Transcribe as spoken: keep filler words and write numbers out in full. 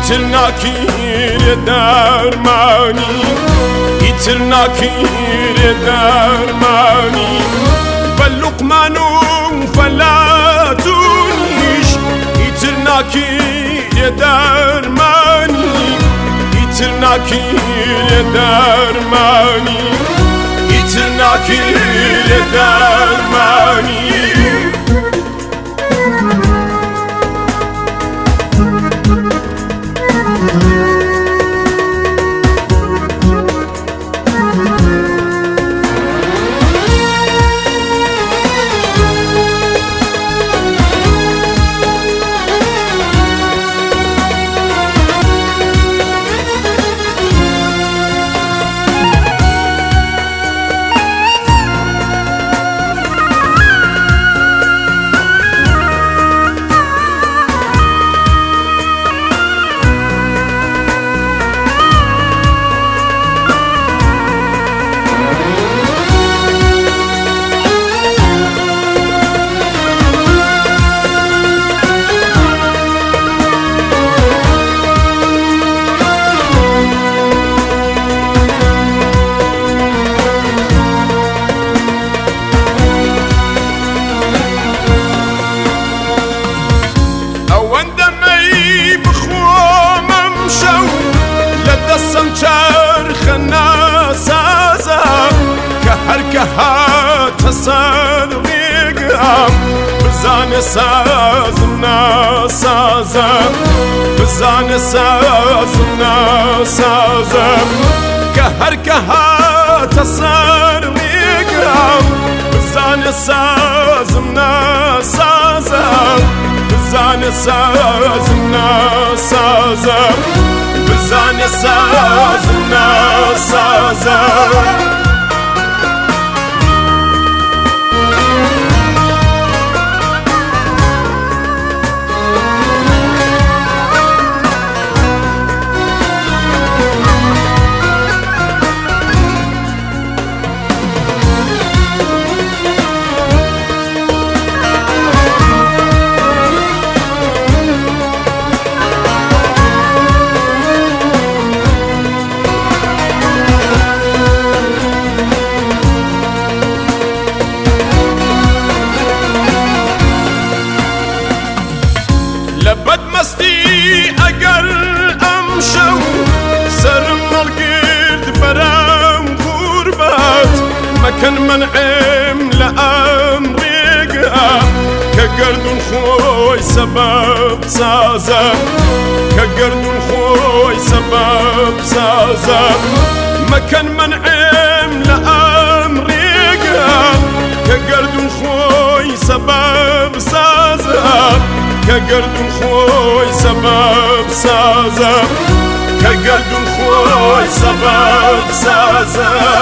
ناکیر درمانی ایتر ناکیر درمانی و لقمان و فلاتونیش ایتر ناکیر درمانی ایتر ناکیر درمانی ایتر ناکیر درمانی هات صدقيقام بزان سازنا سازا بزان سازنا سازا كهر كهات صدقيقام بزان سازنا سازا بزان سازنا سازا بزان سازنا سازا لبد مستی اگر امشو سرم القرد برام غربات مكان منعم لأمريقا كقرد خوي سبب سازا كقرد خوي سبب سازا مكان منعم لأمريقا كقرد خوي سبب سازا كقرد خوي سبب سازا كقرد خوي سبب سازا